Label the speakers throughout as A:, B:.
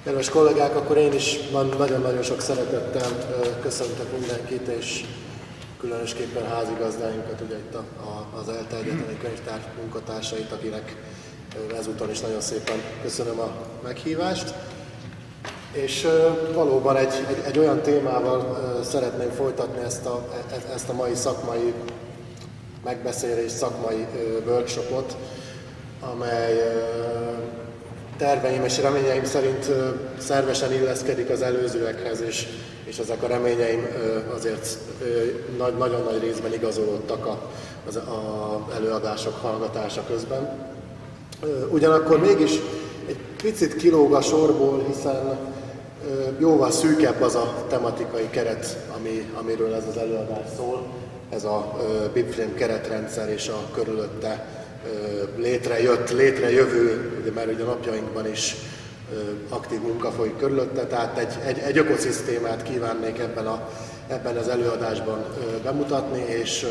A: Kedves kollégák, akkor én is nagyon-nagyon sok szeretettel köszöntök mindenkit, és különösképpen házigazdáinkat, ugye itt az ELTE Egyetemi Könyvtár munkatársait, akinek ezúton is nagyon szépen köszönöm a meghívást. És valóban egy olyan témával szeretném folytatni ezt a mai szakmai megbeszélést, szakmai workshopot, amely terveim és reményeim szerint szervesen illeszkedik az előzőekhez, és ezek a reményeim azért nagyon nagy részben igazolódtak az előadások hallgatása közben. Ugyanakkor mégis egy picit kilóg a sorból, hiszen jóval szűkebb az a tematikai keret, amiről ez az előadás szól. Ez a BibFrame keretrendszer és a körülötte létrejövő, mert ugye napjainkban is aktív munka folyik körülötte, tehát egy ökoszisztémát kívánnék ebben az előadásban bemutatni, és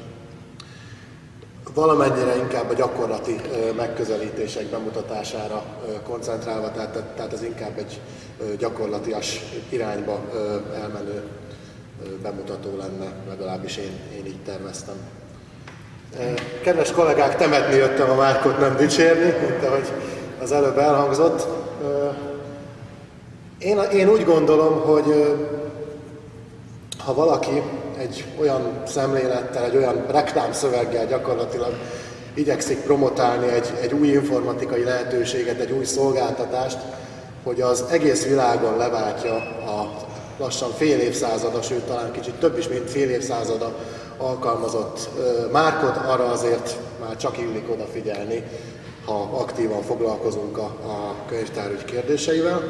A: valamennyire inkább a gyakorlati megközelítések bemutatására koncentrálva, tehát ez inkább egy gyakorlatias irányba elmenő bemutató lenne, legalábbis én így terveztem. Kedves kollégák, temetni jöttem a Márkot, nem dicsérni, mint ahogy az előbb elhangzott. Én úgy gondolom, hogy ha valaki egy olyan szemlélettel, egy olyan reklámszöveggel gyakorlatilag igyekszik promotálni egy új informatikai lehetőséget, egy új szolgáltatást, hogy az egész világon leváltja a lassan fél évszázada, sőt talán kicsit több is, mint fél évszázada alkalmazott Márkot, arra azért már csak illik odafigyelni, ha aktívan foglalkozunk a könyvtárügy kérdéseivel.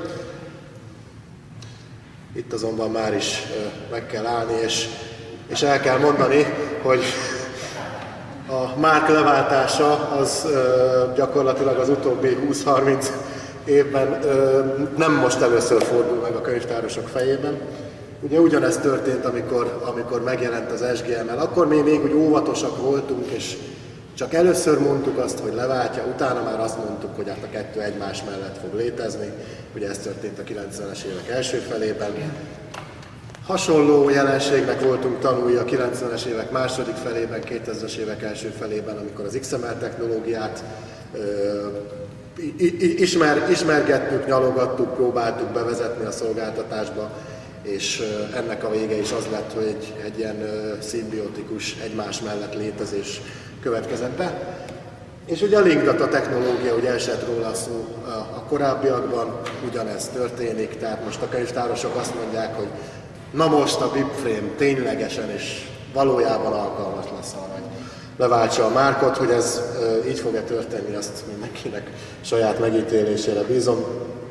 A: Itt azonban már is meg kell állni, és el kell mondani, hogy a Márk leváltása az gyakorlatilag az utóbbi 20-30 évben nem most először fordul meg a könyvtárosok fejében. Ugye ugyanezt történt, amikor megjelent az SGML, akkor mi még úgy óvatosak voltunk, és csak először mondtuk azt, hogy leváltja, utána már azt mondtuk, hogy hát a kettő egymás mellett fog létezni. Ugye ez történt a 90-es évek első felében. Hasonló jelenségnek voltunk tanulni a 90-es évek második felében, 2000-es évek első felében, amikor az XML technológiát ismergettük, nyalogattuk, próbáltuk bevezetni a szolgáltatásba, és ennek a vége is az lett, hogy egy ilyen szimbiotikus, egymás mellett létezés következett be. És ugye a Link Data technológia, ugye esett róla szó a korábbiakban, ugyanez történik, tehát most a könyvtárosok azt mondják, hogy na most a BibFrame ténylegesen és valójában alkalmas lesz arra, hogy leváltsa a Márkot, hogy ez így fog-e történni, azt mindenkinek saját megítélésére bízom.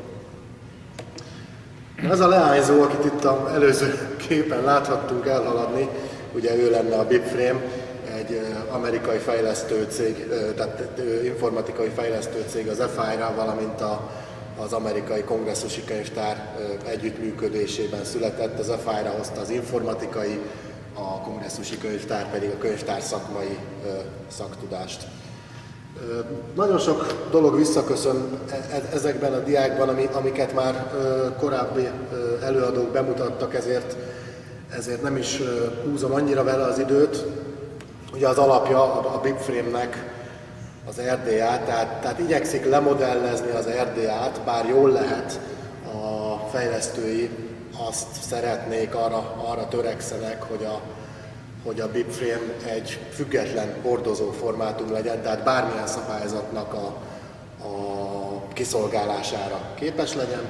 A: Ez a leányzó, akit itt az előző képen láthattunk elhaladni, ugye ő lenne a BibFrame, egy amerikai fejlesztő cég, tehát informatikai fejlesztő cég az FI-ra, valamint az amerikai kongresszusi könyvtár együttműködésében született. Az FI-ra hozta az informatikai, a kongresszusi könyvtár pedig a könyvtár szakmai szaktudást. Nagyon sok dolog visszaköszön ezekben a diákban, amiket már korábbi előadók bemutattak, ezért nem is húzom annyira vele az időt. Ugye az alapja a BibFrame-nek az RDA, tehát igyekszik lemodellezni az RDA-t, bár jól lehet, a fejlesztői azt szeretnék, arra törekszenek, hogy a BibFrame egy független hordozó formátum legyen, tehát bármilyen szabályzatnak a kiszolgálására képes legyen.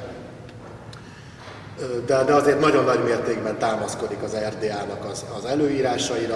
A: De azért nagyon nagy mértékben támaszkodik az RDA-nak az előírásaira,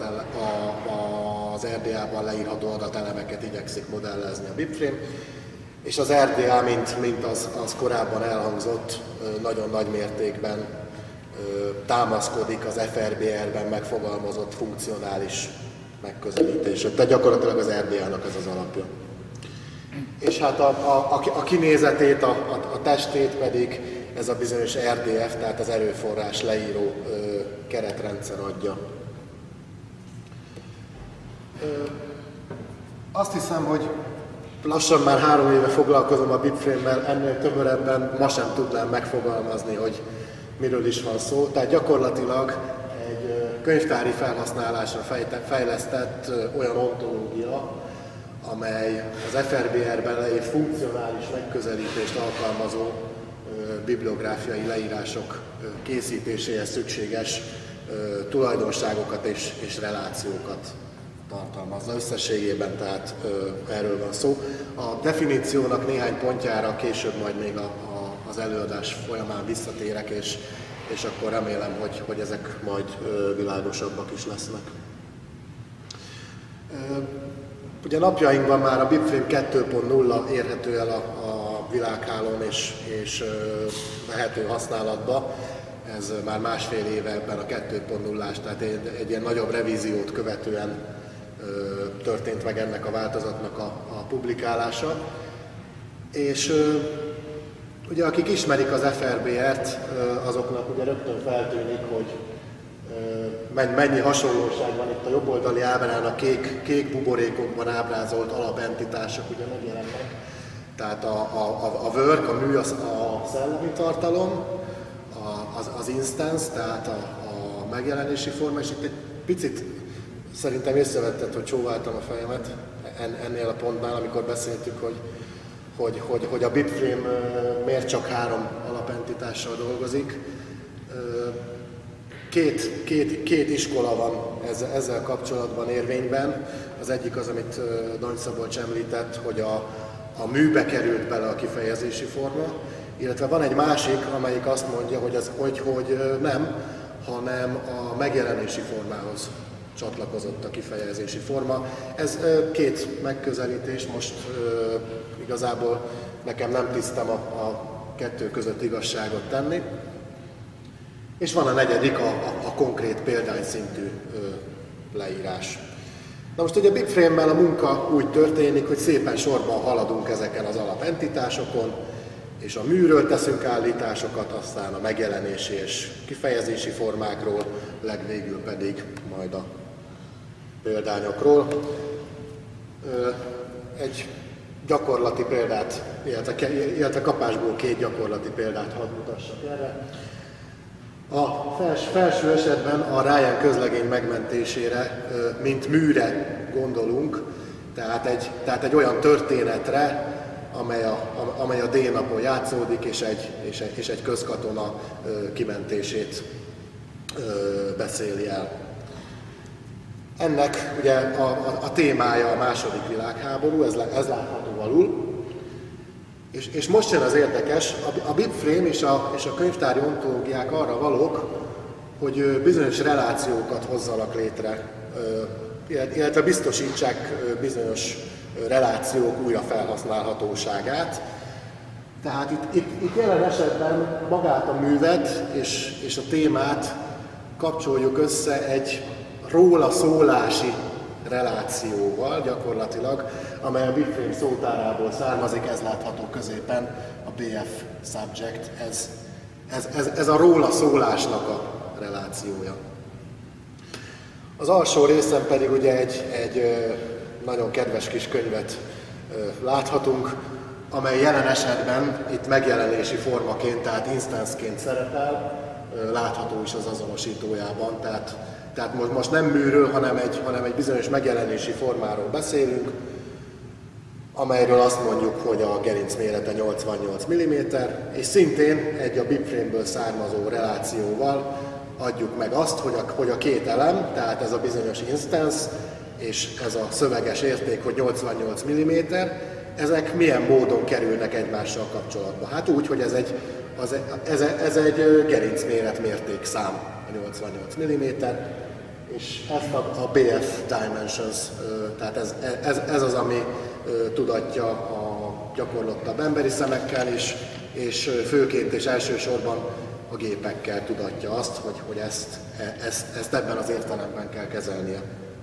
A: az RDA-ban leírható adatelemeket igyekszik modellezni a BibFrame, és az RDA, mint az korábban elhangzott, nagyon nagy mértékben támaszkodik az FRBR-ben megfogalmazott funkcionális megközelítésre. Tehát gyakorlatilag az RDA-nak ez az alapja. És hát a kinézetét, a testét pedig ez a bizonyos RDF, tehát az erőforrás leíró keretrendszer adja. Azt hiszem, hogy lassan már 3 éve foglalkozom a BibFrame-mel, ennél tömörebben ma sem tudnám megfogalmazni, hogy miről is van szó. Tehát gyakorlatilag egy könyvtári felhasználásra fejlesztett olyan ontológia, amely az FRBR-ben egy funkcionális megközelítést alkalmazó bibliográfiai leírások készítéséhez szükséges tulajdonságokat és relációkat tartalmazza. Összességében tehát erről van szó. A definíciónak néhány pontjára később majd még az előadás folyamán visszatérek, és akkor remélem, hogy ezek majd világosabbak is lesznek. Ugye napjainkban már a BibFrame 2.0 érhető el a világhálón és vehető használatba. Ez már 1,5 éve ebben a 2.0-ás, tehát egy ilyen nagyobb revíziót követően történt meg ennek a változatnak a publikálása. És ugye akik ismerik az FRBR-t, azoknak ugye rögtön feltűnik, hogy mennyi hasonlóság van itt a jobboldali ábrán, a kék buborékokban ábrázolt alapentitások ugye megjelennek. Tehát a work, a mű, a szellemi tartalom, az instance, tehát a megjelenési forma, és itt egy picit szerintem észrevetted, hogy csóváltam a fejemet ennél a pontnál, amikor beszéltük, hogy a BibFrame miért csak 3 alapentitással dolgozik. Két iskola van ezzel kapcsolatban érvényben. Az egyik az, amit Dany Szabolcs említett, hogy a műbe került bele a kifejezési forma, illetve van egy másik, amelyik azt mondja, hogy nem, hanem a megjelenési formához csatlakozott a kifejezési forma. Ez 2 megközelítés, most igazából nekem nem tisztem a 2 között igazságot tenni. És van a negyedik, a konkrét példányszintű leírás. Na most ugye a BibFrame-mel a munka úgy történik, hogy szépen sorban haladunk ezeken az alapentitásokon, és a műről teszünk állításokat, aztán a megjelenési és kifejezési formákról, legvégül pedig majd a példányokról. Egy gyakorlati példát, illetve kapásból 2 gyakorlati példát hadd mutassak erre. A felső esetben a Ryan közlegény megmentésére, mint műre gondolunk, tehát egy olyan történetre, amely a D-napon játszódik, és egy közkatona kimentését beszéli el. Ennek ugye a témája a II. Világháború, ez látható alul. És most jön az érdekes, a BibFrame és a könyvtári ontológiák arra valók, hogy bizonyos relációkat hozzanak létre, illetve biztosítsák bizonyos relációk újrafelhasználhatóságát. Tehát itt jelen esetben magát a művet és a témát kapcsoljuk össze egy róla szólási relációval gyakorlatilag, amely a BibFrame szótárából származik, ez látható középen, a BF subject, ez a róla szólásnak a relációja. Az alsó részen pedig ugye egy nagyon kedves kis könyvet láthatunk, amely jelen esetben itt megjelenési formaként, tehát instanceként szerepel, látható is az azonosítójában, tehát most nem műről, hanem egy bizonyos megjelenési formáról beszélünk, amelyről azt mondjuk, hogy a gerinc mérete 88 mm, és szintén egy a BibFrame-ből származó relációval adjuk meg azt, hogy a 2 elem, tehát ez a bizonyos instance, és ez a szöveges érték, hogy 88 mm, ezek milyen módon kerülnek egymással kapcsolatba. Hát úgy, hogy ez egy gerincméret mértékszám, a 88 mm, és ezt a BF dimensions, tehát ez az, ami tudatja a gyakorlottabb emberi szemekkel, és főként és elsősorban a gépekkel tudatja azt, hogy ezt ebben az értelemben kell kezelnie.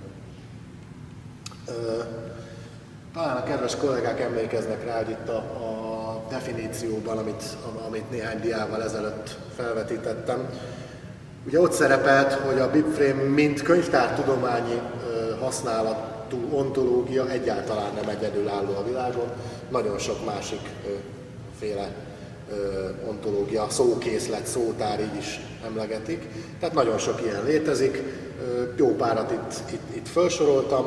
A: Talán a kedves kollégák emlékeznek rá, hogy itt a definícióban, amit néhány diával ezelőtt felvetítettem, ugye ott szerepelt, hogy a BibFrame mint könyvtártudományi használat ontológia egyáltalán nem egyedülálló a világon, nagyon sok másik féle ontológia, szókészlet, szótár, így is emlegetik. Tehát nagyon sok ilyen létezik, jó párat itt felsoroltam.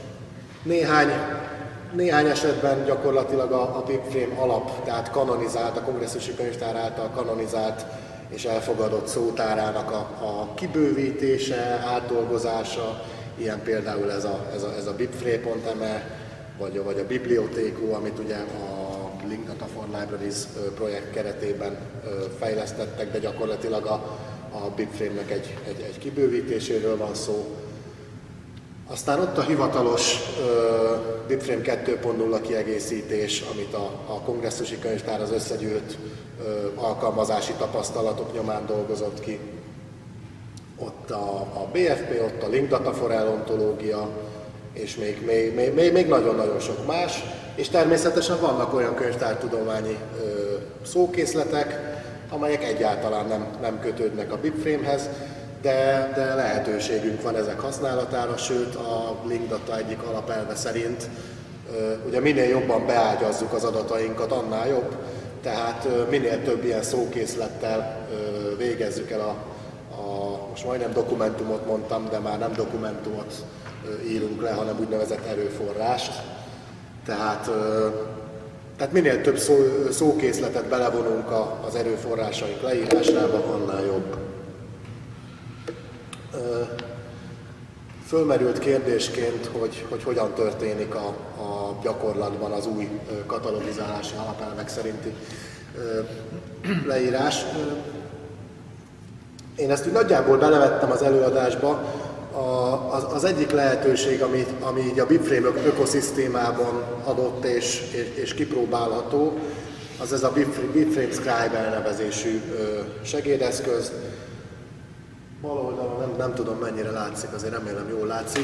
A: Néhány esetben gyakorlatilag a BibFrame alap, tehát kanonizált, a kongresszusi könyvtár által kanonizált és elfogadott szótárának a kibővítése, átdolgozása, ilyen például ez a bibframe.me, vagy a Bibliotheku, amit ugye a Link Data for Libraries projekt keretében fejlesztettek, de gyakorlatilag a BibFrame-nek egy kibővítéséről van szó. Aztán ott a hivatalos BibFrame 2.0 kiegészítés, amit a kongresszusi könyvtár az összegyűjtött alkalmazási tapasztalatok nyomán dolgozott ki. Ott a BFP, ott a Link Data for ontológia, és még nagyon-nagyon sok más. És természetesen vannak olyan könyvtártudományi szókészletek, amelyek egyáltalán nem kötődnek a BibFrame-hez, de lehetőségünk van ezek használatára, sőt a Linkdata egyik alapelve szerint ugye minél jobban beágyazzuk az adatainkat, annál jobb, tehát minél több ilyen szókészlettel végezzük el most majdnem dokumentumot mondtam, de már nem dokumentumot írunk le, hanem úgynevezett erőforrást. Tehát minél több szókészletet belevonunk az erőforrásaink leírásába, annál jobb. Fölmerült kérdésként, hogy hogyan történik a gyakorlatban az új katalogizálási alapelvek szerinti leírás. Én ezt úgy nagyjából belevettem az előadásba. Az egyik lehetőség, ami így a BibFrame ökoszisztémában adott és kipróbálható, az ez a BibFrame Scribe elnevezésű segédeszköz. Bal oldalon nem tudom mennyire látszik, azért remélem jól látszik.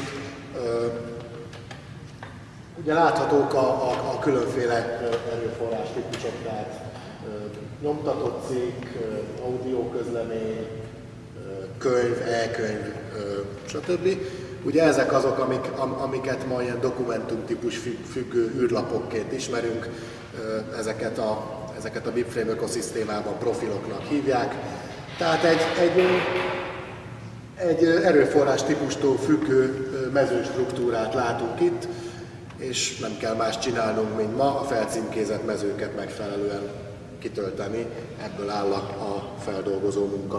A: Ugye láthatók a különféle erőforrás típusok, tehát nyomtatott cikk, audióközlemény, könyv, e-könyv, stb. Ugye ezek azok, amiket ma ilyen dokumentumtípus függő űrlapokként ismerünk, ezeket a BibFrame ökoszisztémában profiloknak hívják. Tehát egy erőforrás típustól függő mezőstruktúrát látunk itt, és nem kell más csinálnunk, mint ma, a felcímkézett mezőket megfelelően kitölteni, ebből áll a feldolgozó munka.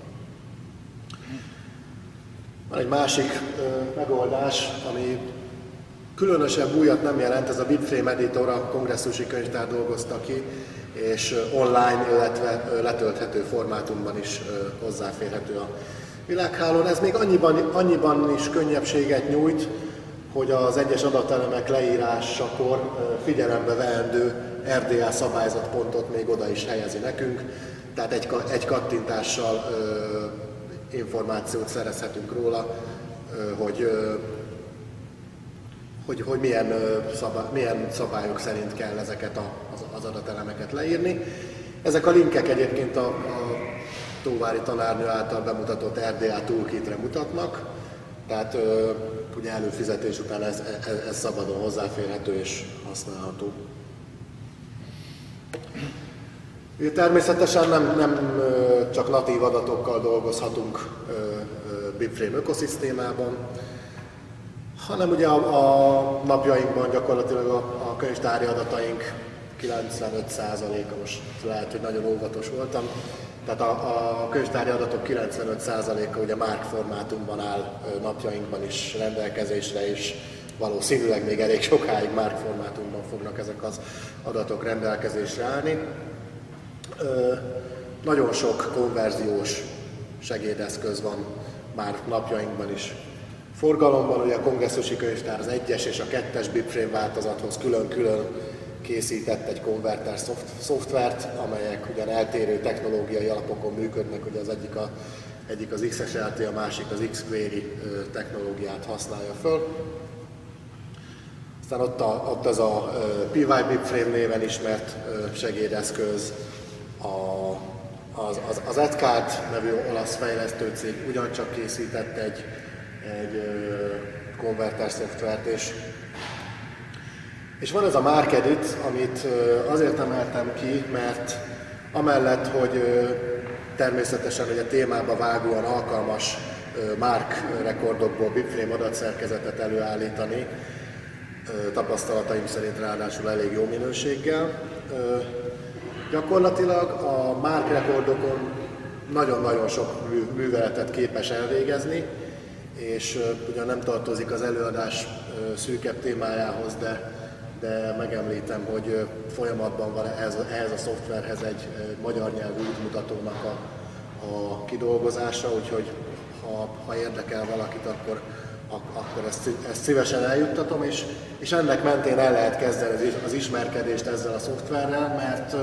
A: Van egy másik megoldás, ami különösebb újat nem jelent, ez a BibFrame Editor, a kongresszusi könyvtár dolgozta ki, és online, illetve letölthető formátumban is hozzáférhető a világhálón. Ez még annyiban is könnyebbséget nyújt, hogy az egyes adatelemek leírásakor figyelembe veendő RDA szabályzatpontot még oda is helyezi nekünk, tehát egy kattintással információt szerezhetünk róla, hogy milyen szabályok szerint kell ezeket az adatelemeket leírni. Ezek a linkek egyébként a Tóvári tanárnő által bemutatott RDA toolkitre mutatnak, tehát ugye előfizetés után ez szabadon hozzáférhető és használható. Természetesen nem csak natív adatokkal dolgozhatunk BibFrame ökoszisztémában, hanem ugye a napjainkban gyakorlatilag a könyvtári adataink 95%-a, most lehet, hogy nagyon óvatos voltam, tehát a könyvtári adatok 95%-a ugye MARC formátumban áll napjainkban is rendelkezésre, és valószínűleg még elég sokáig MARC formátumban fognak ezek az adatok rendelkezésre állni. Nagyon sok konverziós segédeszköz van már napjainkban is forgalomban. Ugye a kongresszusi könyvtár az 1-es és a 2-es BibFrame változathoz külön-külön készített egy konverter szoftvert, amelyek ugyan eltérő technológiai alapokon működnek, ugye az egyik az XSLT, a másik az Xquery technológiát használja föl. Aztán ott az a PyBibFrame néven ismert segédeszköz, az EdCAD nevű olasz fejlesztőcég ugyancsak készített egy konverter szoftvert. És van ez a Mark Edit, amit azért emeltem ki, mert amellett, hogy természetesen hogy a témába vágóan alkalmas Mark rekordokból bipframe adatszerkezetet előállítani, tapasztalataim szerint ráadásul elég jó minőséggel. Gyakorlatilag a Mark rekordokon nagyon-nagyon sok műveletet képes elvégezni, és ugyan nem tartozik az előadás szűkebb témájához, de megemlítem, hogy folyamatban van ehhez a szoftverhez egy magyar nyelvű útmutatónak a kidolgozása, úgyhogy ha érdekel valakit, akkor ezt szívesen eljuttatom, és ennek mentén el lehet kezdeni az ismerkedést ezzel a szoftverrel, mert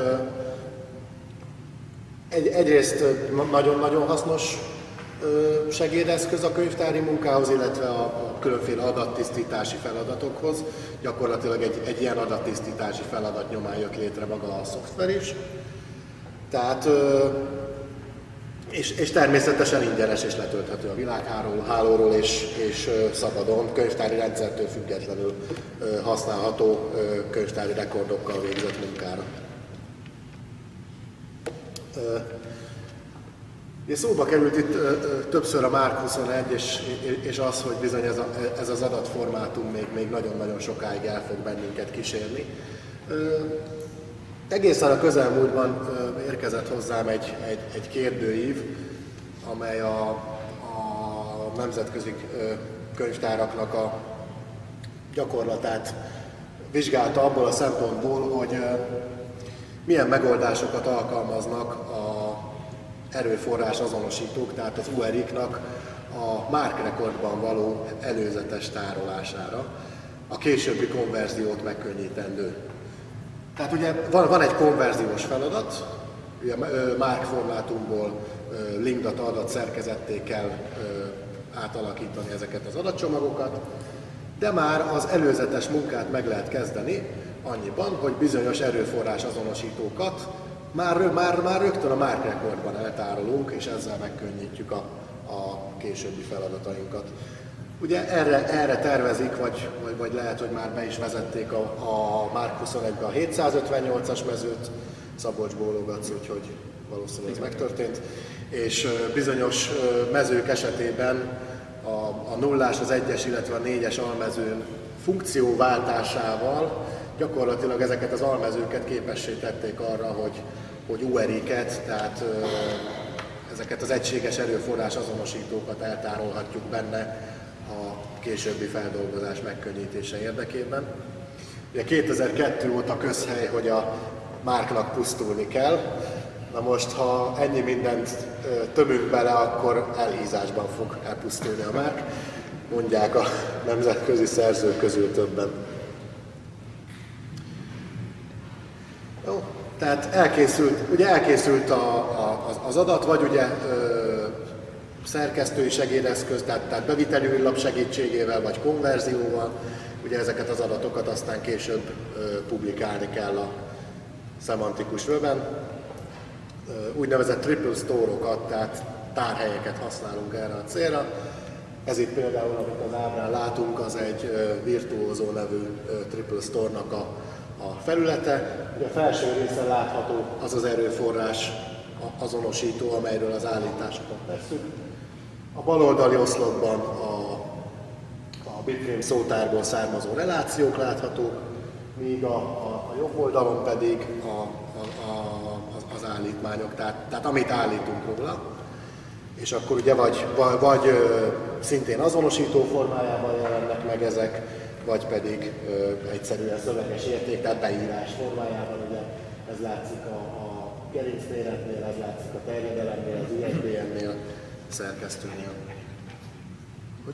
A: egyrészt nagyon-nagyon hasznos segédeszköz a könyvtári munkához, illetve a különféle adattisztítási feladatokhoz. Gyakorlatilag egy ilyen adattisztítási feladat nyomán jött létre maga a szoftver is. Tehát, és természetesen ingyenes és letölthető a világhálóról, és szabadon, könyvtári rendszertől függetlenül használható könyvtári rekordokkal végzett munkára. Szóba került itt többször a Mark 21, és az, hogy bizony ez az adatformátum még nagyon-nagyon sokáig el fog bennünket kísérni. Egészen a közelmúltban érkezett hozzám egy kérdőív, amely a nemzetközi könyvtáraknak a gyakorlatát vizsgálta abból a szempontból, hogy milyen megoldásokat alkalmaznak a erőforrás azonosítók, tehát az URI-knak a Mark rekordban való előzetes tárolására, a későbbi konverziót megkönnyítendő. Tehát ugye van egy konverziós feladat, ugye Mark formátumból linkdata adatszerkezetté kell átalakítani ezeket az adatcsomagokat, de már az előzetes munkát meg lehet kezdeni annyiban, hogy bizonyos erőforrás azonosítókat már rögtön a Mark rekordban eltárolunk, és ezzel megkönnyítjük a későbbi feladatainkat. Ugye erre tervezik, vagy lehet, hogy már be is vezették a Mark 21-be a 758-as mezőt, Szabolcs bólogatsz, úgyhogy valószínűleg ez megtörtént, és bizonyos mezők esetében a nullás, az 1-es, illetve a 4-es almezőn funkcióváltásával gyakorlatilag ezeket az almezőket képessé tették arra, hogy URI-ket, tehát ezeket az egységes erőforrás azonosítókat eltárolhatjuk benne a későbbi feldolgozás megkönnyítése érdekében. Ugye 2002 óta közhely, hogy a Marknak pusztulni kell. Na most, ha ennyi mindent tömünk bele, akkor elhízásban fog elpusztulni a Mark, mondják a nemzetközi szerzők közül többen. Jó, tehát elkészült az adat, vagy ugye szerkesztői segédeszköz, tehát beviteli űrlap segítségével, vagy konverzióval. Ugye ezeket az adatokat aztán később publikálni kell a szemantikus webben. Úgynevezett triple store-okat, tehát tárhelyeket használunk erre a célra. Ez itt például, amit az ábrán látunk, az egy Virtuoso nevű triple store-nak a felülete. Ugye a felső részen látható az az erőforrás azonosító, amelyről az állításokat tesszük. A baloldali oszlopban a bitframe szótárból származó relációk láthatók, míg a jobb oldalon pedig az állítmányok, tehát amit állítunk róla. És akkor ugye vagy szintén azonosító formájában jelennek meg ezek, vagy pedig egyszerűen szöveges érték, tehát beírás formájában, ugye ez látszik a gerincméretnél, ez látszik a terjedelemnél, az ISBN-nél, a szerkesztőnél. Hogy?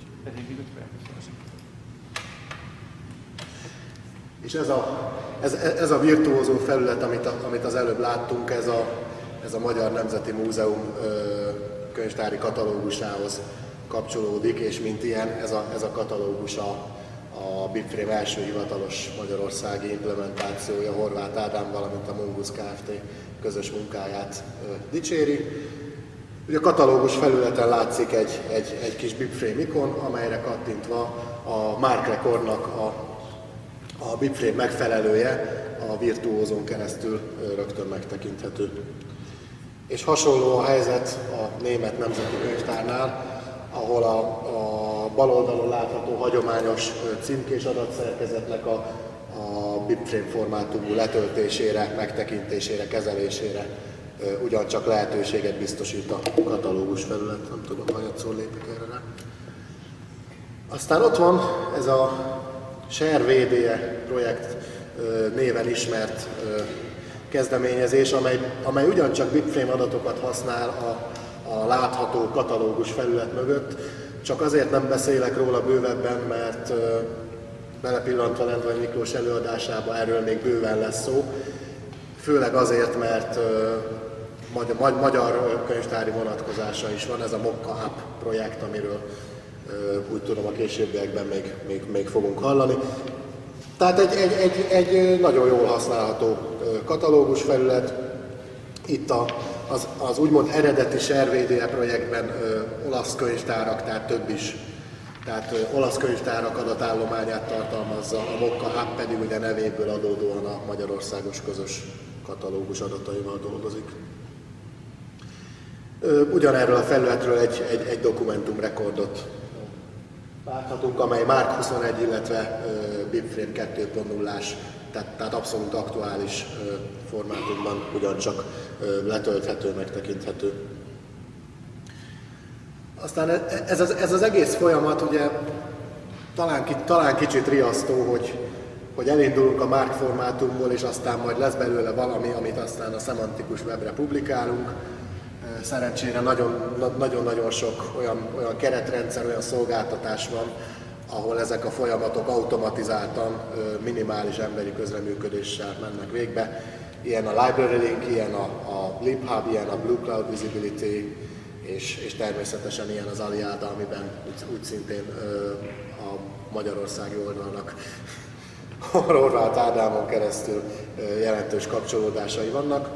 A: És ez a virtuózó felület, amit az előbb láttunk, ez a Magyar Nemzeti Múzeum könyvtári katalógusához kapcsolódik, és mint ilyen ez a katalógus a bipframe első hivatalos magyarországi implementációja, Horváth Ádám, valamint a Mongoose Kft. Közös munkáját dicséri. Ugye a katalógus felületen látszik egy kis bipframe ikon, amelyre kattintva a Mark Recordnak a BibFrame megfelelője a Virtuózon keresztül rögtön megtekinthető. És hasonló a helyzet a Német Nemzeti Könyvtárnál, ahol a bal oldalon látható hagyományos címkés adatszerkezetnek a BibFrame formátumú letöltésére, megtekintésére, kezelésére ugyancsak lehetőséget biztosít a katalógus felület. Nem tudom, hanyatszor lépik erre rá. Aztán ott van ez a Share VDE projekt néven ismert kezdeményezés, amely ugyancsak BibFrame adatokat használ a látható katalógus felület mögött, csak azért nem beszélek róla bővebben, mert belepillantva Lendvai Miklós előadásába erről még bőven lesz szó, főleg azért, mert magyar könyvtári vonatkozása is van, ez a Mokka App projekt, amiről úgy tudom a későbbiekben még fogunk hallani. Tehát egy nagyon jól használható katalógus felület. Itt az úgymond eredeti Share VDE projektben olasz könyvtárak, tehát több is. Tehát olasz könyvtárak adatállományát tartalmazza, a Mokka App pedig ugye nevéből adódóan a magyarországos közös katalógus adataival dolgozik. Ugyanerről a felületről egy dokumentumrekordot láthatunk, amely Mark 21, illetve BibFrame 2.0-ás, tehát abszolút aktuális formátumban ugyancsak letölthető, megtekinthető. Aztán ez az egész folyamat ugye talán kicsit riasztó, hogy elindulunk a Mark formátumból, és aztán majd lesz belőle valami, amit aztán a szemantikus webre publikálunk. Szerencsére nagyon-nagyon sok olyan keretrendszer, olyan szolgáltatás van, ahol ezek a folyamatok automatizáltan, minimális emberi közreműködéssel mennek végbe. Ilyen a Library Link, ilyen a LibHub, ilyen a Blue Cloud Visibility, és természetesen ilyen az Aliada, amiben úgy szintén a magyarországi oldalnak Horváth Ádámon keresztül jelentős kapcsolódásai vannak.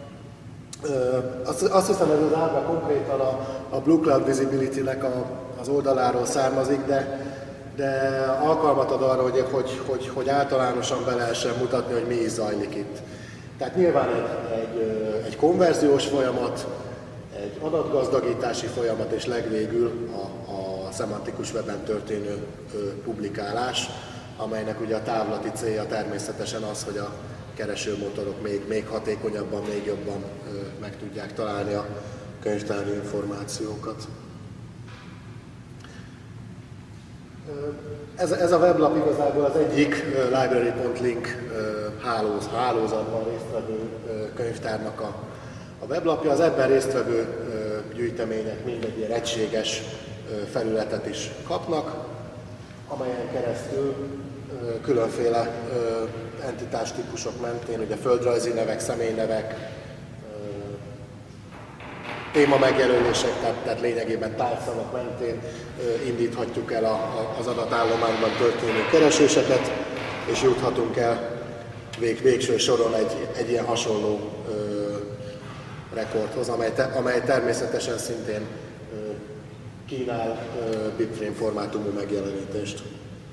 A: Azt hiszem, ez az ábra konkrétan a Blue Cloud Visibility-nek az oldaláról származik, de alkalmat ad arra, hogy általánosan be lehessen mutatni, hogy mi is zajlik itt. Tehát nyilván egy konverziós folyamat, egy adatgazdagítási folyamat, és legvégül a szemantikus weben történő publikálás, amelynek ugye a távlati célja természetesen az, hogy a keresőmotorok még hatékonyabban, még jobban meg tudják találni a könyvtári információkat. Ez a weblap igazából az egyik library.link hálózatban résztvevő könyvtárnak a weblapja. Az ebben résztvevő gyűjtemények mind egy ilyen egységes felületet is kapnak, amelyen keresztül különféle entitástípusok mentén, ugye földrajzi nevek, személynevek, téma megjelölések, tehát lényegében tárgyszavak mentén indíthatjuk el az adatállományban történő kereséseket, és juthatunk el végső soron egy ilyen hasonló rekordhoz, amely természetesen szintén kínál BibFrame formátumú megjelenítést.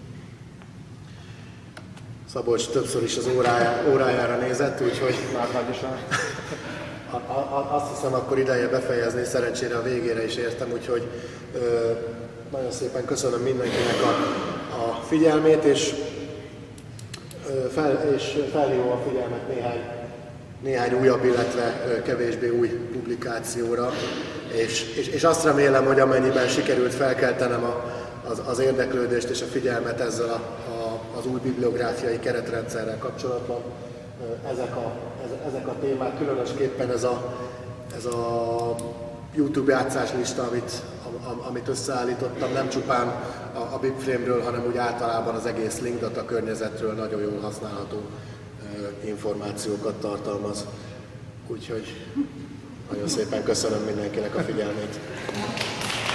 A: Szabolcs többször is az órájára nézett, úgyhogy azt hiszem, akkor ideje befejezni, szerencsére a végére is értem, úgyhogy nagyon szépen köszönöm mindenkinek a figyelmét, és felhívom a figyelmet néhány újabb, illetve kevésbé új publikációra, és azt remélem, hogy amennyiben sikerült felkeltenem az érdeklődést és a figyelmet ezzel az új bibliográfiai keretrendszerrel kapcsolatban, ezek a témák, különösképpen ez a YouTube játszáslista, amit összeállítottam, nem csupán a BibFrame-ről, hanem úgy általában az egész Linkdata környezetről nagyon jól használható információkat tartalmaz. Úgyhogy nagyon szépen köszönöm mindenkinek a figyelmét.